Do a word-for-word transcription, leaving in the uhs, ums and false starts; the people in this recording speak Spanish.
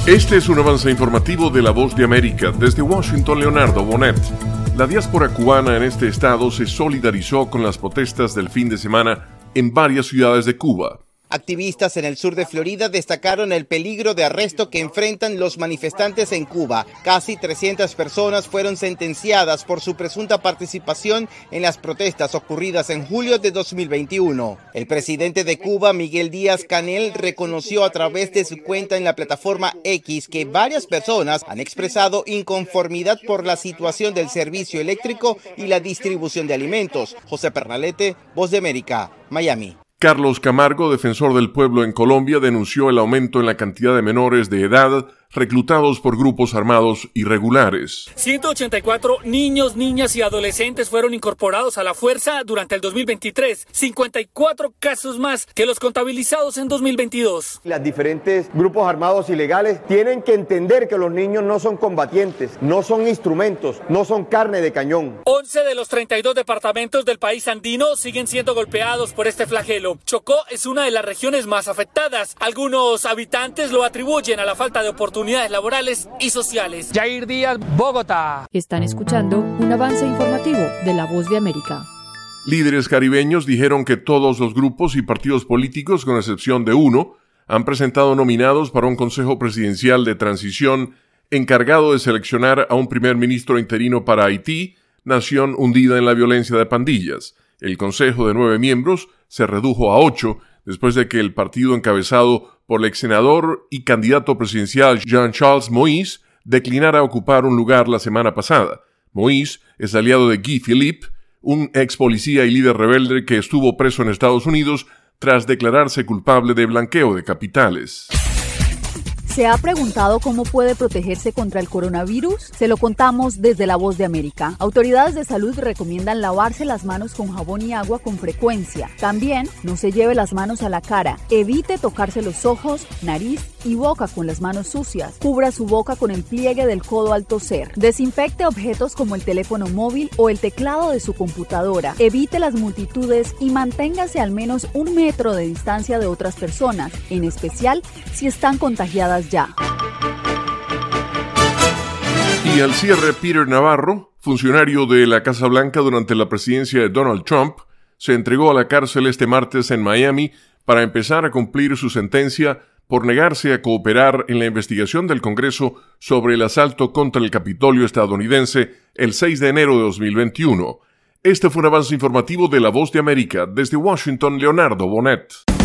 Este es un avance informativo de La Voz de América. Desde Washington, Leonardo Bonet. La diáspora cubana en este estado se solidarizó con las protestas del fin de semana en varias ciudades de Cuba. Activistas en el sur de Florida destacaron el peligro de arresto que enfrentan los manifestantes en Cuba. Casi trescientas personas fueron sentenciadas por su presunta participación en las protestas ocurridas en julio de dos mil veintiuno. El presidente de Cuba, Miguel Díaz-Canel, reconoció a través de su cuenta en la plataforma X que varias personas han expresado inconformidad por la situación del servicio eléctrico y la distribución de alimentos. José Pernalete, Voz de América, Miami. Carlos Camargo, defensor del pueblo en Colombia, denunció el aumento en la cantidad de menores de edad reclutados por grupos armados irregulares. ciento ochenta y cuatro niños, niñas y adolescentes fueron incorporados a la fuerza durante el dos mil veintitrés, cincuenta y cuatro casos más que los contabilizados en dos mil veintidós. Los diferentes grupos armados ilegales tienen que entender que los niños no son combatientes, no son instrumentos, no son carne de cañón. once de los treinta y dos departamentos del país andino siguen siendo golpeados por este flagelo. Chocó es una de las regiones más afectadas. Algunos habitantes lo atribuyen a la falta de oportunidades laborales y sociales. Jair Díaz, Bogotá. Están escuchando un avance informativo de La Voz de América. Líderes caribeños dijeron que todos los grupos y partidos políticos, con excepción de uno, han presentado nominados para un consejo presidencial de transición encargado de seleccionar a un primer ministro interino para Haití, nación hundida en la violencia de pandillas. El consejo de nueve miembros se redujo a ocho después de que el partido encabezado por el ex senador y candidato presidencial Jean-Charles Moïse declinara ocupar un lugar la semana pasada. Moïse es aliado de Guy Philippe, un ex policía y líder rebelde que estuvo preso en Estados Unidos tras declararse culpable de blanqueo de capitales. ¿Se ha preguntado cómo puede protegerse contra el coronavirus? Se lo contamos desde La Voz de América. Autoridades de salud recomiendan lavarse las manos con jabón y agua con frecuencia. También no se lleve las manos a la cara. Evite tocarse los ojos, nariz y boca con las manos sucias. Cubra su boca con el pliegue del codo al toser. Desinfecte objetos como el teléfono móvil o el teclado de su computadora. Evite las multitudes y manténgase al menos un metro de distancia de otras personas, en especial si están contagiadas ya. Y al cierre, Peter Navarro, funcionario de la Casa Blanca durante la presidencia de Donald Trump, se entregó a la cárcel este martes en Miami para empezar a cumplir su sentencia por negarse a cooperar en la investigación del Congreso sobre el asalto contra el Capitolio estadounidense el seis de enero de dos mil veintiuno. Este fue un avance informativo de La Voz de América. Desde Washington, Leonardo Bonet.